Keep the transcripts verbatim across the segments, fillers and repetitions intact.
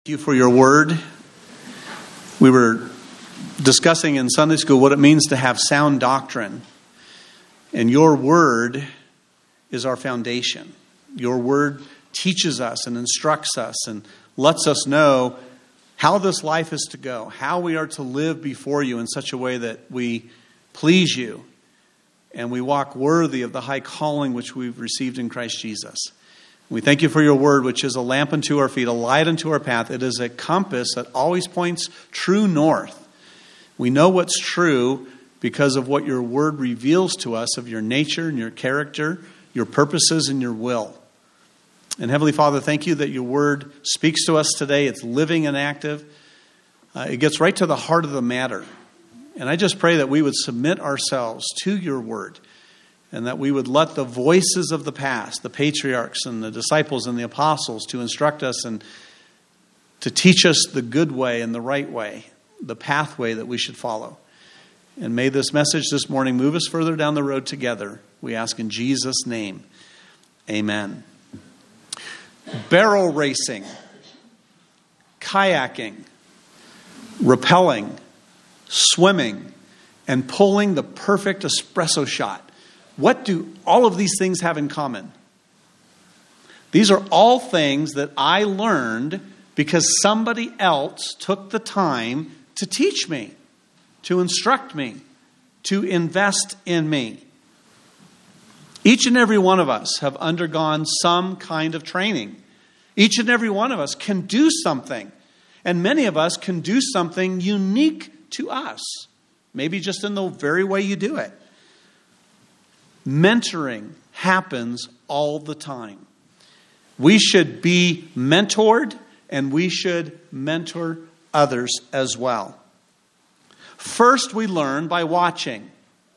Thank you for your word. We were discussing in Sunday school what it means to have sound doctrine. And your word is our foundation. Your word teaches us and instructs us and lets us know how this life is to go, how we are to live before you in such a way that we please you and we walk worthy of the high calling which we've received in Christ Jesus. We thank you for your word, which is a lamp unto our feet, a light unto our path. It is a compass that always points true north. We know what's true because of what your word reveals to us of your nature and your character, your purposes and your will. And Heavenly Father, thank you that your word speaks to us today. It's living and active. Uh, it gets right to the heart of the matter. And I just pray that we would submit ourselves to your word. And that we would let the voices of the past, the patriarchs and the disciples and the apostles, to instruct us and to teach us the good way and the right way, the pathway that we should follow. And may this message this morning move us further down the road together. We ask in Jesus' name. Amen. Barrel racing, kayaking, rappelling, swimming, and pulling the perfect espresso shot. What do all of these things have in common? These are all things that I learned because somebody else took the time to teach me, to instruct me, to invest in me. Each and every one of us have undergone some kind of training. Each and every one of us can do something. And many of us can do something unique to us. Maybe just in the very way you do it. Mentoring happens all the time. We should be mentored and we should mentor others as well. First, we learn by watching.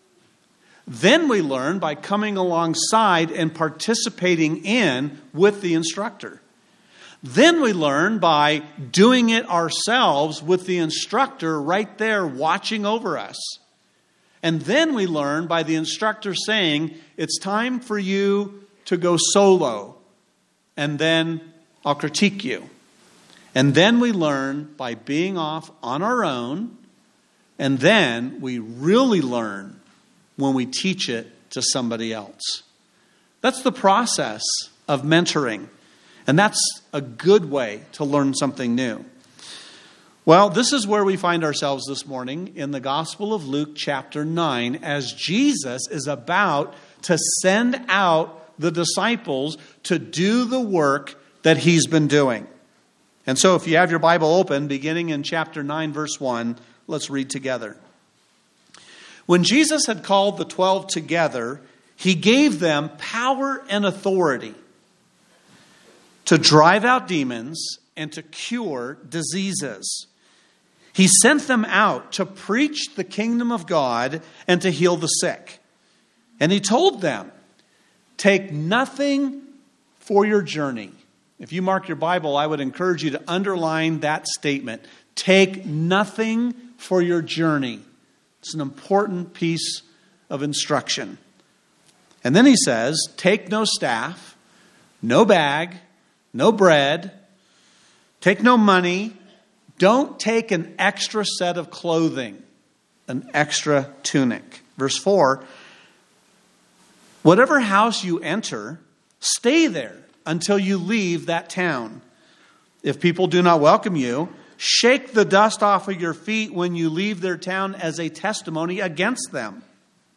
Then we learn by coming alongside and participating in with the instructor. Then we learn by doing it ourselves with the instructor right there watching over us. And then we learn by the instructor saying, it's time for you to go solo. And then I'll critique you. And then we learn by being off on our own. And then we really learn when we teach it to somebody else. That's the process of mentoring. And that's a good way to learn something new. Well, this is where we find ourselves this morning in the Gospel of Luke chapter nine as Jesus is about to send out the disciples to do the work that he's been doing. And so if you have your Bible open, beginning in chapter nine, verse one, let's read together. When Jesus had called the twelve together, he gave them power and authority to drive out demons and to cure diseases. He sent them out to preach the kingdom of God and to heal the sick. And he told them, take nothing for your journey. If you mark your Bible, I would encourage you to underline that statement. Take nothing for your journey. It's an important piece of instruction. And then he says, take no staff, no bag, no bread, take no money. Don't take an extra set of clothing, an extra tunic. Verse four, whatever house you enter, stay there until you leave that town. If people do not welcome you, shake the dust off of your feet when you leave their town as a testimony against them.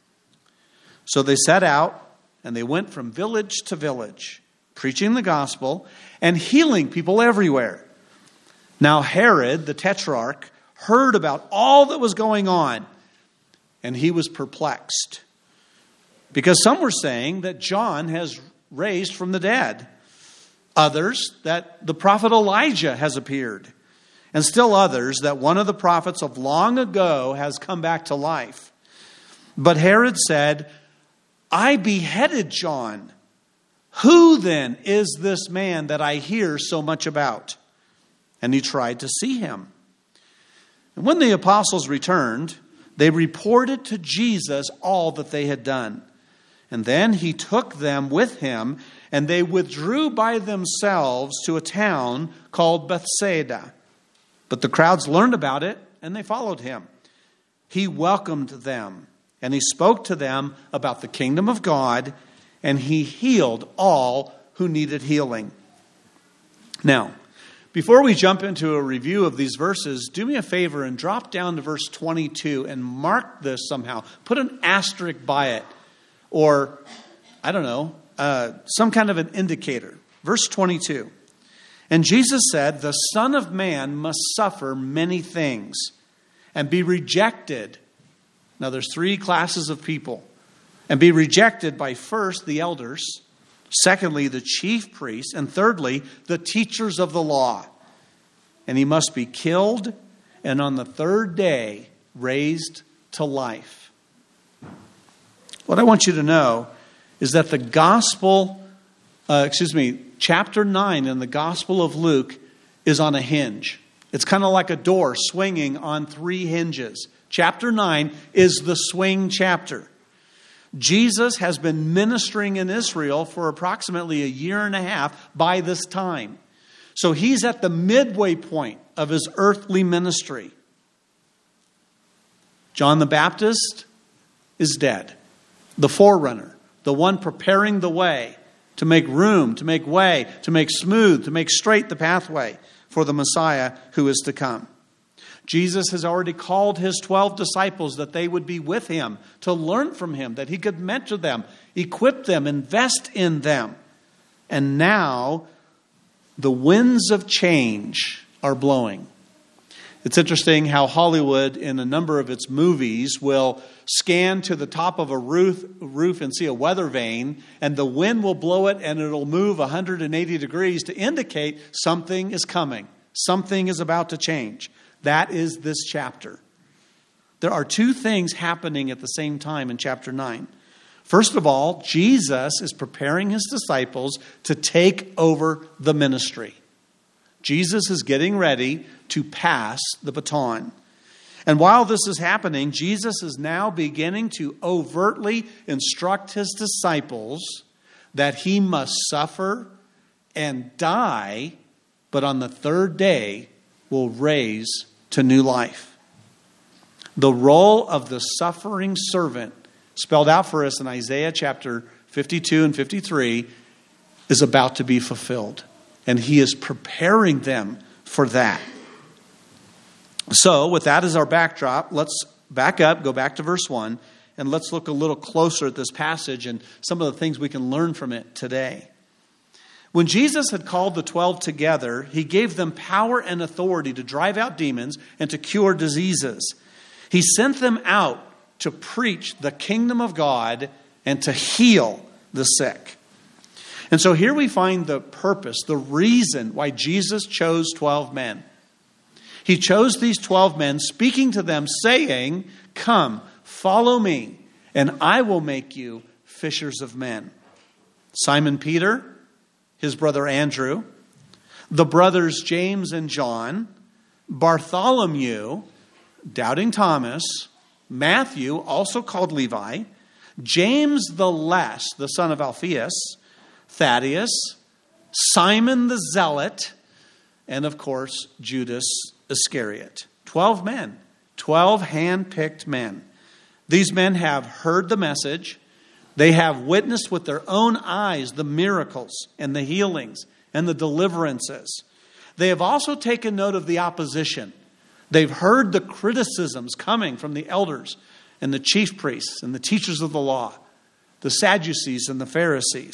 So they set out and they went from village to village, preaching the gospel and healing people everywhere. Now Herod, the tetrarch, heard about all that was going on, and he was perplexed. Because some were saying that John has raised from the dead. Others, that the prophet Elijah has appeared. And still others, that one of the prophets of long ago has come back to life. But Herod said, I beheaded John. Who then is this man that I hear so much about? And he tried to see him. And when the apostles returned, they reported to Jesus all that they had done. And then he took them with him, and they withdrew by themselves to a town called Bethsaida. But the crowds learned about it, and they followed him. He welcomed them, and he spoke to them about the kingdom of God, and he healed all who needed healing. Now, before we jump into a review of these verses, do me a favor and drop down to verse twenty-two and mark this somehow. Put an asterisk by it. Or, I don't know, uh, some kind of an indicator. Verse twenty-two. And Jesus said, the Son of Man must suffer many things and be rejected. Now there's three classes of people. And be rejected by first the elders, secondly the chief priests, and thirdly the teachers of the law. And he must be killed and on the third day raised to life. What I want you to know is that the gospel, uh, excuse me, chapter nine in the Gospel of Luke is on a hinge. It's kind of like a door swinging on three hinges. Chapter nine is the swing chapter. Jesus has been ministering in Israel for approximately a year and a half by this time. So he's at the midway point of his earthly ministry. John the Baptist is dead. The forerunner, the one preparing the way to make room, to make way, to make smooth, to make straight the pathway for the Messiah who is to come. Jesus has already called his twelve disciples that they would be with him, to learn from him, that he could mentor them, equip them, invest in them. And now the winds of change are blowing. It's interesting how Hollywood, in a number of its movies, will scan to the top of a roof, roof and see a weather vane, and the wind will blow it and it'll move one hundred eighty degrees to indicate something is coming. Something is about to change. That is this chapter. There are two things happening at the same time in chapter nine. First of all, Jesus is preparing his disciples to take over the ministry. Jesus is getting ready to pass the baton. And while this is happening, Jesus is now beginning to overtly instruct his disciples that he must suffer and die, but on the third day will raise to new life. The role of the suffering servant, spelled out for us in Isaiah chapter fifty-two and fifty-three, is about to be fulfilled. And he is preparing them for that. So, with that as our backdrop, let's back up, go back to verse one, and let's look a little closer at this passage and some of the things we can learn from it today. When Jesus had called the twelve together, he gave them power and authority to drive out demons and to cure diseases. He sent them out to preach the kingdom of God and to heal the sick. And so here we find the purpose, the reason why Jesus chose twelve men. He chose these twelve men, speaking to them, saying, "Come, follow me, and I will make you fishers of men." Simon Peter, his brother Andrew, the brothers James and John, Bartholomew, doubting Thomas, Matthew, also called Levi, James the Less, the son of Alphaeus, Thaddeus, Simon the Zealot, and of course, Judas Iscariot. Twelve men, twelve hand-picked men. These men have heard the message. They have witnessed with their own eyes the miracles and the healings and the deliverances. They have also taken note of the opposition. They've heard the criticisms coming from the elders and the chief priests and the teachers of the law, the Sadducees and the Pharisees.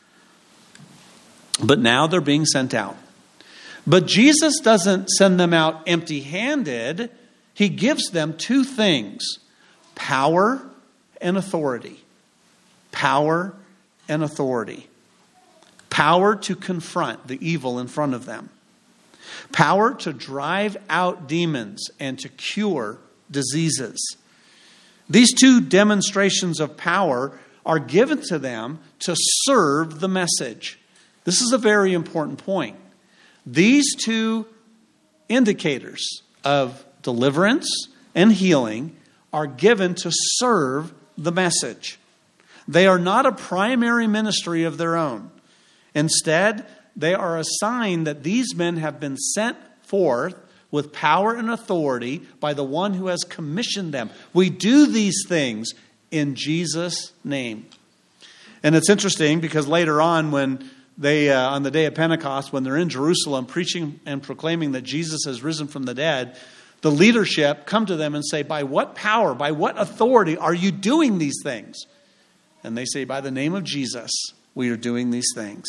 But now they're being sent out. But Jesus doesn't send them out empty-handed. He gives them two things: power and authority. Power and authority. Power to confront the evil in front of them. Power to drive out demons and to cure diseases. These two demonstrations of power are given to them to serve the message. This is a very important point. These two indicators of deliverance and healing are given to serve the message. They are not a primary ministry of their own. Instead, they are a sign that these men have been sent forth with power and authority by the one who has commissioned them. We do these things in Jesus' name. And it's interesting because later on when they, uh, on the day of Pentecost, when they're in Jerusalem preaching and proclaiming that Jesus has risen from the dead, the leadership come to them and say, by what power, by what authority are you doing these things? And they say, by the name of Jesus, we are doing these things.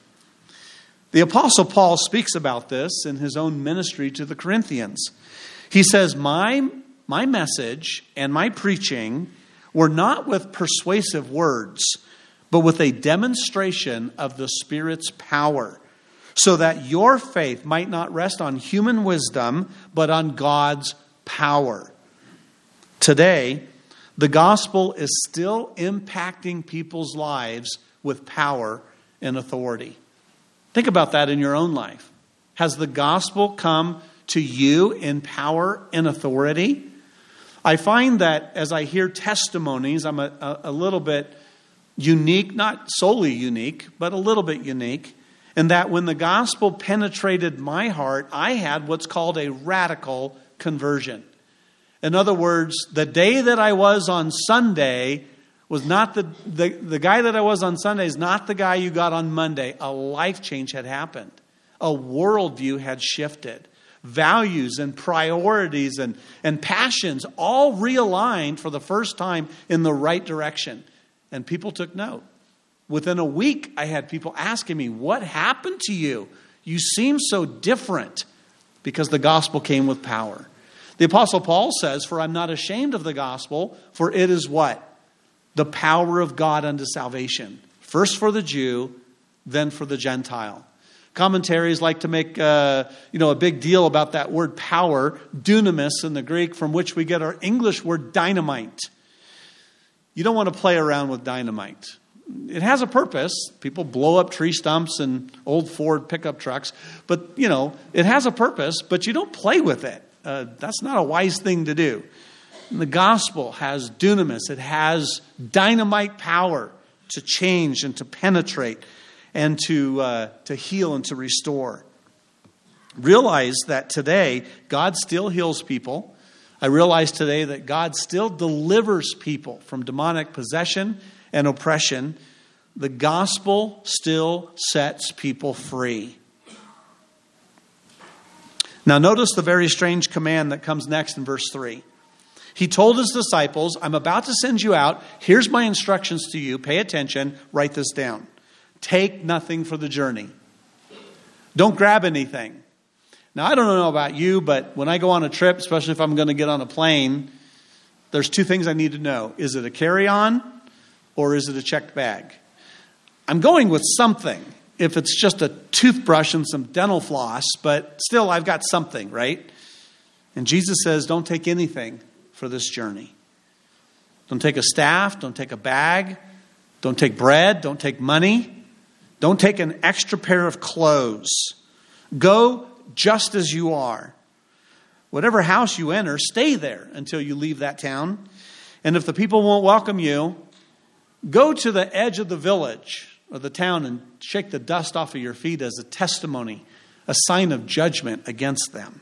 The Apostle Paul speaks about this in his own ministry to the Corinthians. He says, my, my message and my preaching were not with persuasive words, but with a demonstration of the Spirit's power, so that your faith might not rest on human wisdom, but on God's power. Today, the gospel is still impacting people's lives with power and authority. Think about that in your own life. Has the gospel come to you in power and authority? I find that as I hear testimonies, I'm a, a, a little bit unique, not solely unique, but a little bit unique, in that when the gospel penetrated my heart, I had what's called a radical conversion. In other words, the day that I was on Sunday was not the, the, the guy that I was on Sunday is not the guy you got on Monday. A life change had happened. A worldview had shifted. Values and priorities and, and passions all realigned for the first time in the right direction. And people took note. Within a week, I had people asking me, what happened to you? You seem so different, because the gospel came with power. The Apostle Paul says, for I'm not ashamed of the gospel, for it is what? The power of God unto salvation. First for the Jew, then for the Gentile. Commentaries like to make uh, you know, a big deal about that word power, dunamis in the Greek, from which we get our English word dynamite. You don't want to play around with dynamite. It has a purpose. People blow up tree stumps and old Ford pickup trucks. But, you know, it has a purpose, but you don't play with it. Uh, that's not a wise thing to do. And the gospel has dunamis. It has dynamite power to change and to penetrate and to uh, to heal and to restore. Realize that today, God still heals people. I realize today that God still delivers people from demonic possession and oppression. The gospel still sets people free. Now notice the very strange command that comes next in verse three. He told his disciples, I'm about to send you out. Here's my instructions to you. Pay attention. Write this down. Take nothing for the journey. Don't grab anything. Now, I don't know about you, but when I go on a trip, especially if I'm going to get on a plane, there's two things I need to know. Is it a carry-on or is it a checked bag? I'm going with something. If it's just a toothbrush and some dental floss, but still I've got something, right? And Jesus says, don't take anything for this journey. Don't take a staff. Don't take a bag. Don't take bread. Don't take money. Don't take an extra pair of clothes. Go just as you are. Whatever house you enter, stay there until you leave that town. And if the people won't welcome you, go to the edge of the village or the town and shake the dust off of your feet as a testimony, a sign of judgment against them.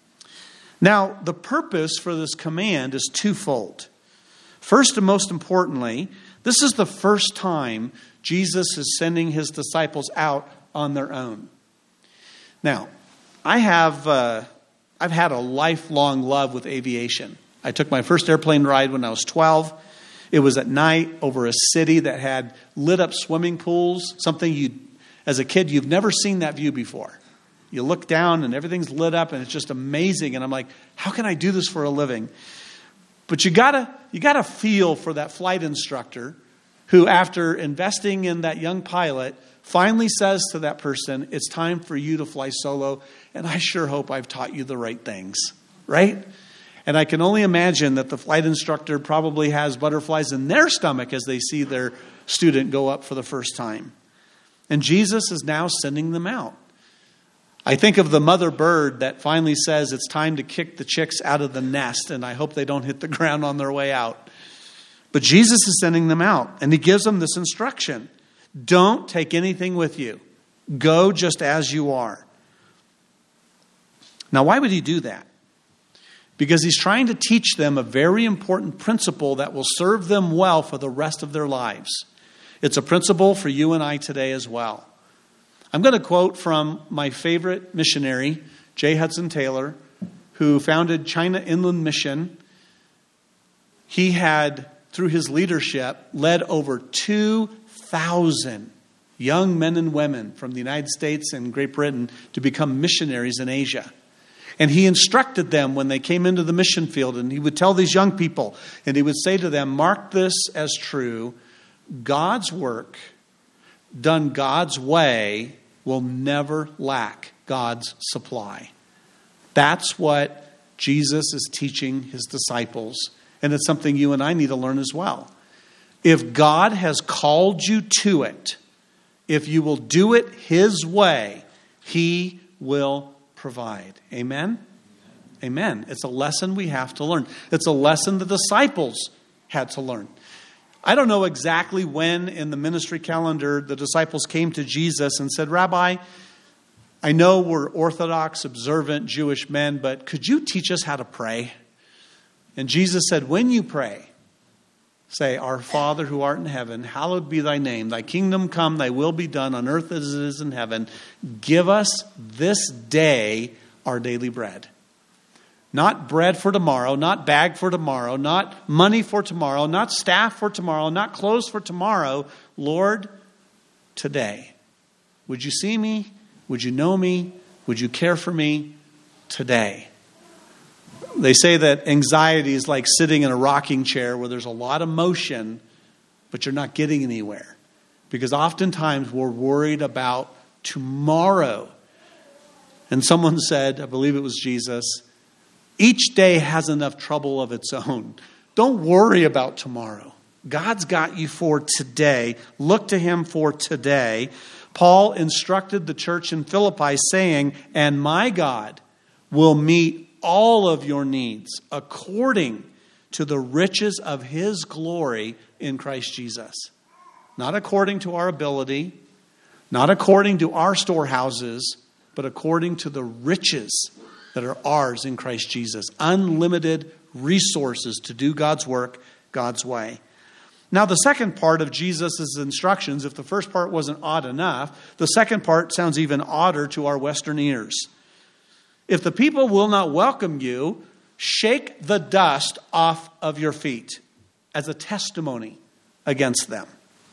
Now, the purpose for this command is twofold. First and most importantly, this is the first time Jesus is sending his disciples out on their own. Now, I have uh, I've had a lifelong love with aviation. I took my first airplane ride when I was twelve. It was at night over a city that had lit up swimming pools, something you, as a kid, you've never seen that view before. You look down and everything's lit up and it's just amazing. And I'm like, how can I do this for a living? But you gotta you gotta feel for that flight instructor who, after investing in that young pilot, finally says to that person, it's time for you to fly solo. And I sure hope I've taught you the right things, right? And I can only imagine that the flight instructor probably has butterflies in their stomach as they see their student go up for the first time. And Jesus is now sending them out. I think of the mother bird that finally says it's time to kick the chicks out of the nest, and I hope they don't hit the ground on their way out. But Jesus is sending them out, and he gives them this instruction. Don't take anything with you. Go just as you are. Now, why would he do that? Because he's trying to teach them a very important principle that will serve them well for the rest of their lives. It's a principle for you and I today as well. I'm going to quote from my favorite missionary, J. Hudson Taylor, who founded China Inland Mission. He had, through his leadership, led over two thousand young men and women from the United States and Great Britain to become missionaries in Asia. And he instructed them when they came into the mission field, and he would tell these young people, and he would say to them, mark this as true, God's work done God's way will never lack God's supply. That's what Jesus is teaching his disciples, and it's something you and I need to learn as well. If God has called you to it, if you will do it his way, he will provide. Amen? Amen. It's a lesson we have to learn. It's a lesson the disciples had to learn. I don't know exactly when in the ministry calendar the disciples came to Jesus and said, Rabbi, I know we're Orthodox, observant Jewish men, but could you teach us how to pray? And Jesus said, when you pray, say, Our Father who art in heaven, hallowed be thy name. Thy kingdom come, thy will be done on earth as it is in heaven. Give us this day our daily bread. Not bread for tomorrow, not bag for tomorrow, not money for tomorrow, not staff for tomorrow, not clothes for tomorrow. Lord, today. Would you see me? Would you know me? Would you care for me today? They say that anxiety is like sitting in a rocking chair where there's a lot of motion, but you're not getting anywhere. Because oftentimes we're worried about tomorrow. And someone said, I believe it was Jesus, each day has enough trouble of its own. Don't worry about tomorrow. God's got you for today. Look to him for today. Paul instructed the church in Philippi saying, and my God will meet all of your needs according to the riches of his glory in Christ Jesus. Not according to our ability, not according to our storehouses, but according to the riches that are ours in Christ Jesus. Unlimited resources to do God's work God's way. Now, the second part of Jesus' instructions, if the first part wasn't odd enough, the second part sounds even odder to our Western ears. If the people will not welcome you, shake the dust off of your feet as a testimony against them.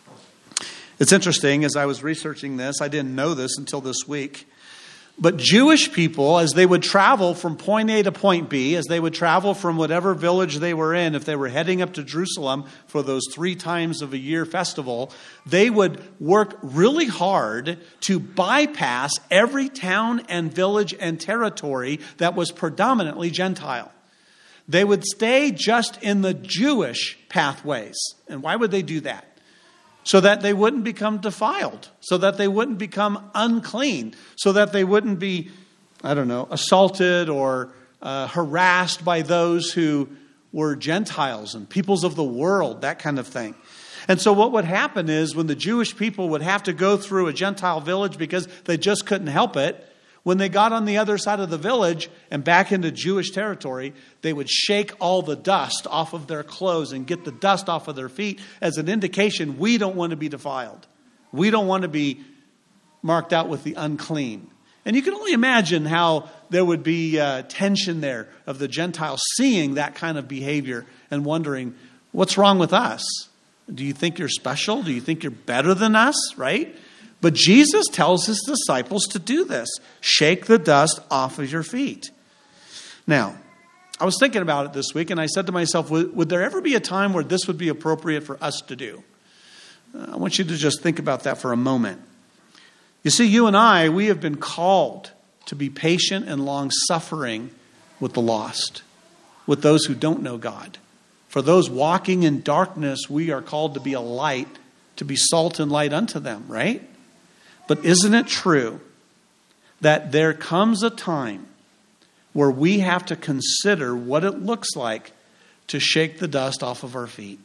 It's interesting, as I was researching this, I didn't know this until this week, but Jewish people, as they would travel from point A to point B, as they would travel from whatever village they were in, if they were heading up to Jerusalem for those three times of a year festival, they would work really hard to bypass every town and village and territory that was predominantly Gentile. They would stay just in the Jewish pathways. And why would they do that? So that they wouldn't become defiled, so that they wouldn't become unclean, so that they wouldn't be, I don't know, assaulted or uh, harassed by those who were Gentiles and peoples of the world, that kind of thing. And so what would happen is when the Jewish people would have to go through a Gentile village because they just couldn't help it, when they got on the other side of the village and back into Jewish territory, they would shake all the dust off of their clothes and get the dust off of their feet as an indication we don't want to be defiled. We don't want to be marked out with the unclean. And you can only imagine how there would be uh, tension there of the Gentiles seeing that kind of behavior and wondering, what's wrong with us? Do you think you're special? Do you think you're better than us, right? But Jesus tells his disciples to do this. Shake the dust off of your feet. Now, I was thinking about it this week, and I said to myself, would, would there ever be a time where this would be appropriate for us to do? Uh, I want you to just think about that for a moment. You see, you and I, we have been called to be patient and long-suffering with the lost, with those who don't know God. For those walking in darkness, we are called to be a light, to be salt and light unto them, right? But isn't it true that there comes a time where we have to consider what it looks like to shake the dust off of our feet,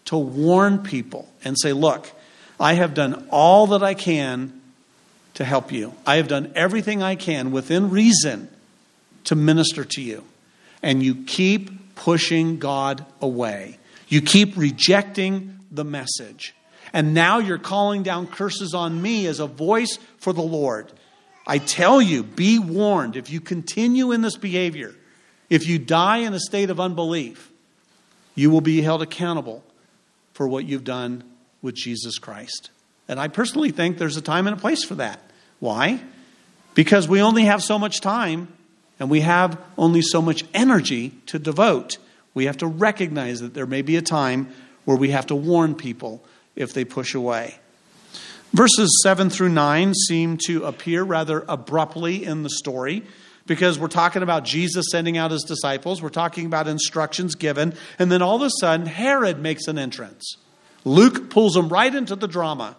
to warn people and say, look, I have done all that I can to help you. I have done everything I can within reason to minister to you. And you keep pushing God away. You keep rejecting the message. And now you're calling down curses on me as a voice for the Lord. I tell you, be warned. If you continue in this behavior, if you die in a state of unbelief, you will be held accountable for what you've done with Jesus Christ. And I personally think there's a time and a place for that. Why? Because we only have so much time and we have only so much energy to devote. We have to recognize that there may be a time where we have to warn people if they push away. Verses seven through nine seem to appear rather abruptly in the story because we're talking about Jesus sending out his disciples. We're talking about instructions given. And then all of a sudden, Herod makes an entrance. Luke pulls him right into the drama.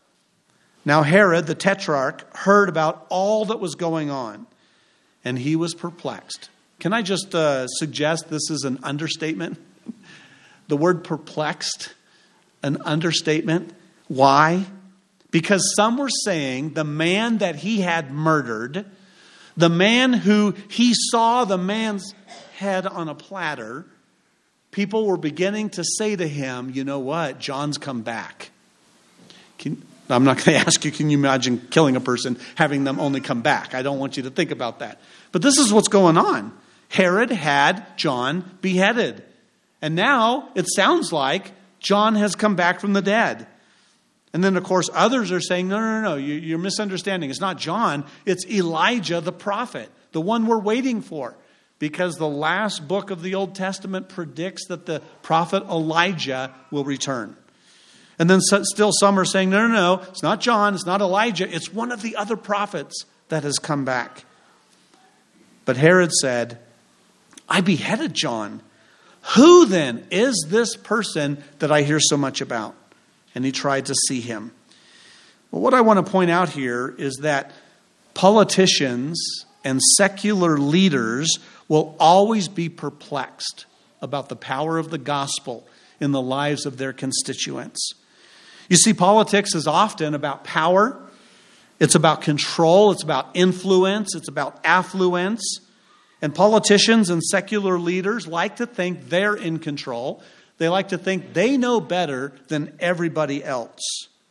Now Herod, the tetrarch, heard about all that was going on, and he was perplexed. Can I just uh, suggest this is an understatement? The word perplexed, an understatement. Why? Because some were saying the man that he had murdered, the man who he saw the man's head on a platter, people were beginning to say to him, you know what, John's come back. Can, I'm not going to ask you, can you imagine killing a person, having them only come back? I don't want you to think about that. But this is what's going on. Herod had John beheaded. And now it sounds like John has come back from the dead. And then, of course, others are saying, no, no, no, no, you're misunderstanding. It's not John. It's Elijah the prophet, the one we're waiting for. Because the last book of the Old Testament predicts that the prophet Elijah will return. And then still some are saying, no, no, no, it's not John, it's not Elijah, it's one of the other prophets that has come back. But Herod said, I beheaded John. Who then is this person that I hear so much about? And he tried to see him. Well, what I want to point out here is that politicians and secular leaders will always be perplexed about the power of the gospel in the lives of their constituents. You see, politics is often about power. It's about control. It's about influence. It's about affluence. And politicians and secular leaders like to think they're in control. They like to think they know better than everybody else.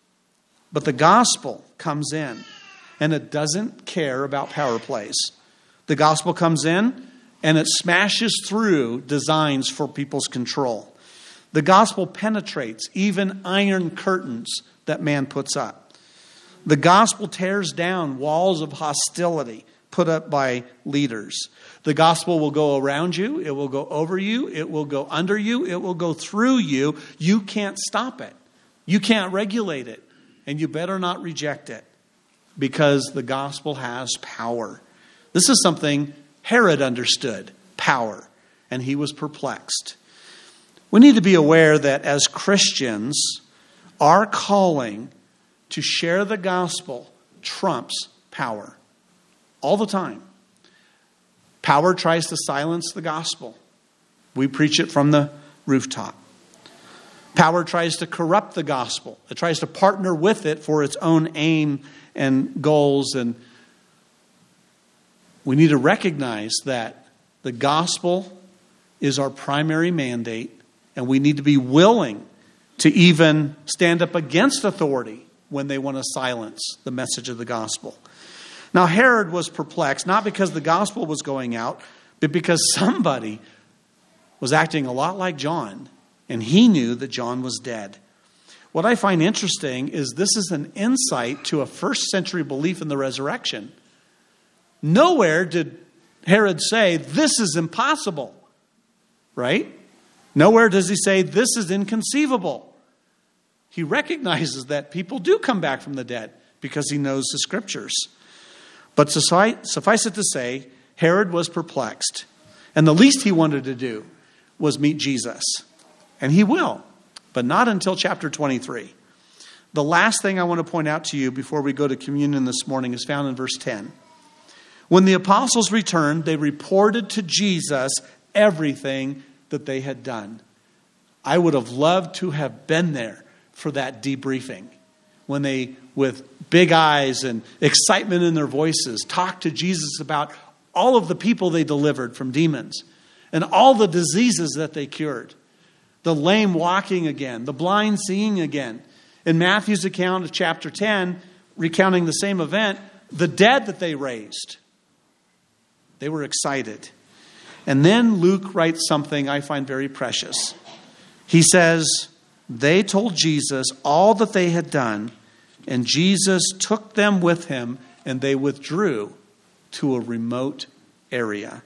But the gospel comes in, and it doesn't care about power plays. The gospel comes in, and it smashes through designs for people's control. The gospel penetrates even iron curtains that man puts up. The gospel tears down walls of hostility put up by leaders. The gospel will go around you. It will go over you. It will go under you. It will go through you. You can't stop it. You can't regulate it. And you better not reject it because the gospel has power. This is something Herod understood, power, and he was perplexed. We need to be aware that as Christians, our calling to share the gospel trumps power all the time. Power tries to silence the gospel. We preach it from the rooftop. Power tries to corrupt the gospel. It tries to partner with it for its own aim and goals. And we need to recognize that the gospel is our primary mandate. And we need to be willing to even stand up against authority when they want to silence the message of the gospel. Now, Herod was perplexed, not because the gospel was going out, but because somebody was acting a lot like John, and he knew that John was dead. What I find interesting is this is an insight to a first century belief in the resurrection. Nowhere did Herod say, this is impossible, right? Nowhere does he say, this is inconceivable. He recognizes that people do come back from the dead because he knows the scriptures. But suffice it to say, Herod was perplexed. And the least he wanted to do was meet Jesus. And he will, but not until chapter twenty-three. The last thing I want to point out to you before we go to communion this morning is found in verse ten. When the apostles returned, they reported to Jesus everything that they had done. I would have loved to have been there for that debriefing when they, with big eyes and excitement in their voices, talked to Jesus about all of the people they delivered from demons and all the diseases that they cured. The lame walking again, the blind seeing again. In Matthew's account of chapter ten, recounting the same event, the dead that they raised. They were excited. And then Luke writes something I find very precious. He says, they told Jesus all that they had done, and Jesus took them with him, and they withdrew to a remote area.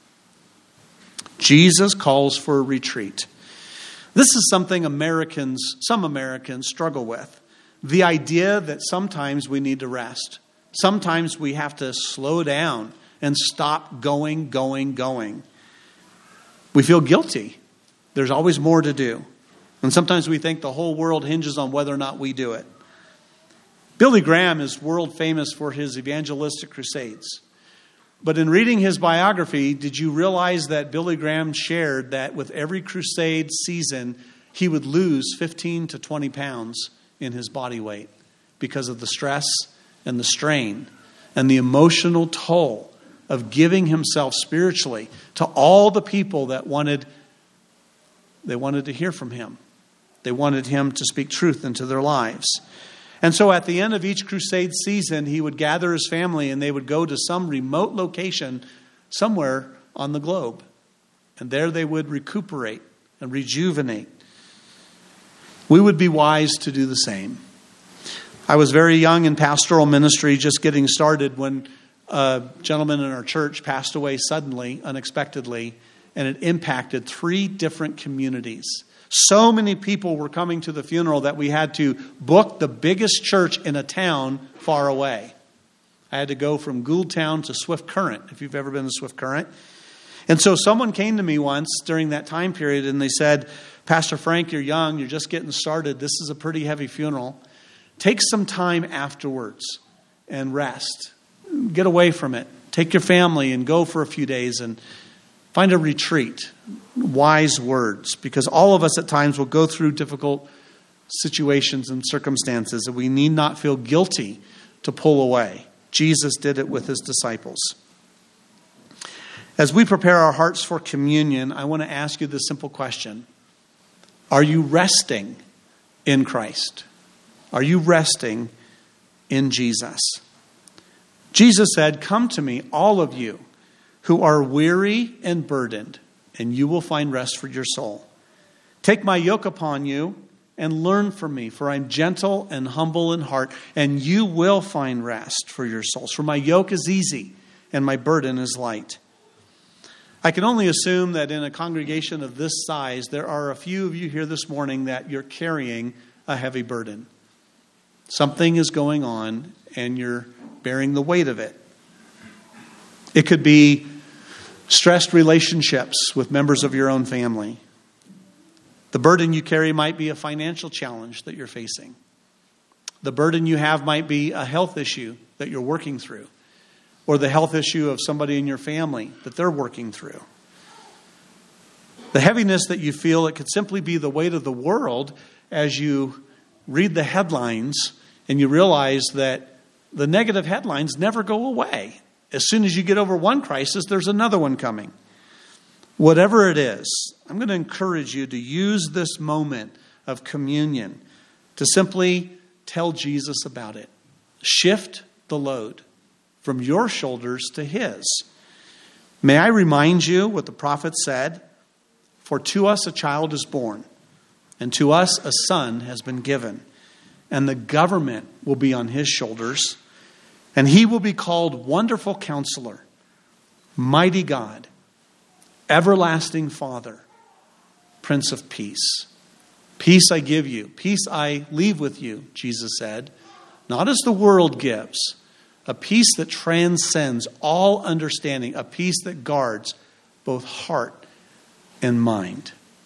Jesus calls for a retreat. This is something Americans, some Americans struggle with. The idea that sometimes we need to rest. Sometimes we have to slow down and stop going, going, going. We feel guilty. There's always more to do. And sometimes we think the whole world hinges on whether or not we do it. Billy Graham is world famous for his evangelistic crusades. But in reading his biography, did you realize that Billy Graham shared that with every crusade season, he would lose fifteen to twenty pounds in his body weight because of the stress and the strain and the emotional toll of giving himself spiritually to all the people that wanted, they wanted to hear from him. They wanted him to speak truth into their lives. And so at the end of each crusade season, he would gather his family and they would go to some remote location somewhere on the globe. And there they would recuperate and rejuvenate. We would be wise to do the same. I was very young in pastoral ministry, just getting started, when a gentleman in our church passed away suddenly, unexpectedly, and it impacted three different communities. So many people were coming to the funeral that we had to book the biggest church in a town far away. I had to go from Gouldtown to Swift Current, if you've ever been to Swift Current. And so someone came to me once during that time period and they said, Pastor Frank, you're young, you're just getting started. This is a pretty heavy funeral. Take some time afterwards and rest. Get away from it. Take your family and go for a few days and find a retreat. Wise words, because all of us at times will go through difficult situations and circumstances, and we need not feel guilty to pull away. Jesus did it with his disciples. As we prepare our hearts for communion, I want to ask you this simple question. Are you resting in Christ? Are you resting in Jesus? Jesus said, "Come to me, all of you who are weary and burdened, and you will find rest for your soul. Take my yoke upon you and learn from me, for I'm gentle and humble in heart, and you will find rest for your souls. For my yoke is easy and my burden is light." I can only assume that in a congregation of this size, there are a few of you here this morning that you're carrying a heavy burden. Something is going on and you're bearing the weight of it. It could be stressed relationships with members of your own family. The burden you carry might be a financial challenge that you're facing. The burden you have might be a health issue that you're working through, or the health issue of somebody in your family that they're working through. The heaviness that you feel, it could simply be the weight of the world as you read the headlines and you realize that the negative headlines never go away. As soon as you get over one crisis, there's another one coming. Whatever it is, I'm going to encourage you to use this moment of communion to simply tell Jesus about it. Shift the load from your shoulders to his. May I remind you what the prophet said? For to us a child is born, and to us a son has been given, and the government will be on his shoulders. And he will be called Wonderful Counselor, Mighty God, Everlasting Father, Prince of Peace. Peace I give you, peace I leave with you, Jesus said, not as the world gives, a peace that transcends all understanding, a peace that guards both heart and mind.